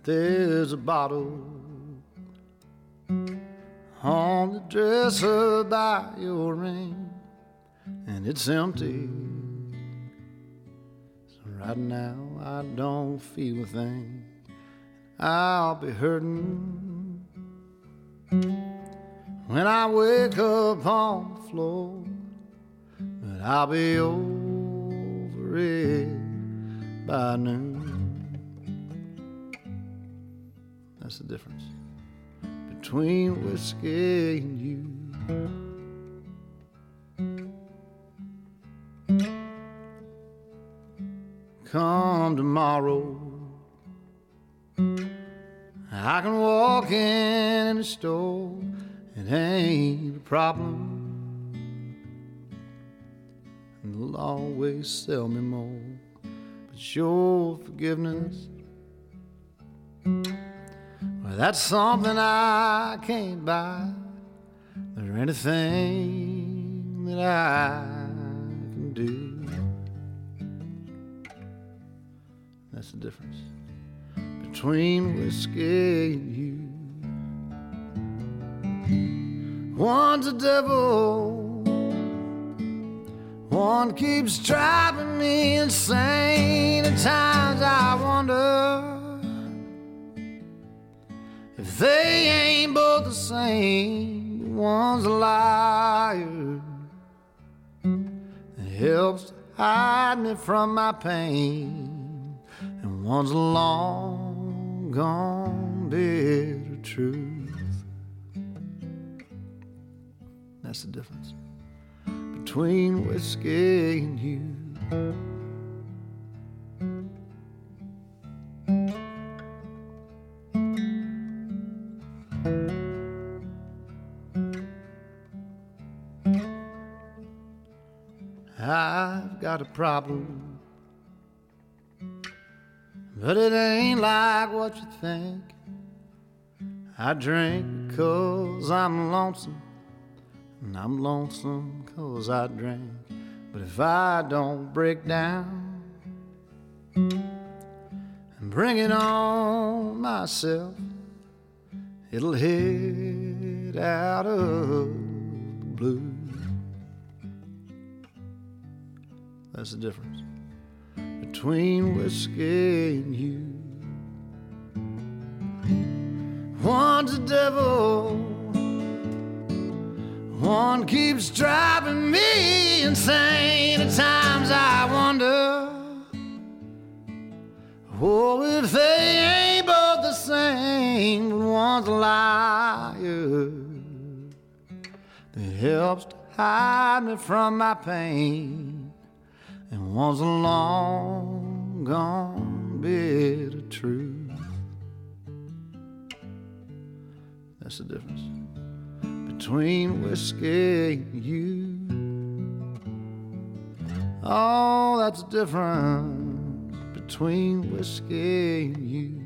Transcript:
There's a bottle on the dresser by your ring, and it's empty. So right now I don't feel a thing. I'll be hurting when I wake up on the floor, but I'll be over it by noon. That's the difference between whiskey and you. Come tomorrow, I can walk in the store. It ain't a problem, and they'll always sell me more. But your forgiveness, well, that's something I can't buy. There ain't a thing that I can do. That's the difference between whiskey and you. One's a devil, one keeps driving me insane. At times I wonder if they ain't both the same. One's a liar that helps to hide me from my pain, and one's a long gone bitter truth. That's the difference between whiskey and you. I've got a problem, but it ain't like what you think. I drink because I'm lonesome, and I'm lonesome 'cause I drink. But if I don't break down and bring it on myself, it'll hit out of the blue. That's the difference between whiskey and you. One's a devil, one keeps driving me insane. At times I wonder, oh, if they ain't both the same. One's a liar that helps to hide me from my pain, and one's a long gone bitter truth. That's the difference between whiskey and you. Oh, that's the difference between whiskey and you.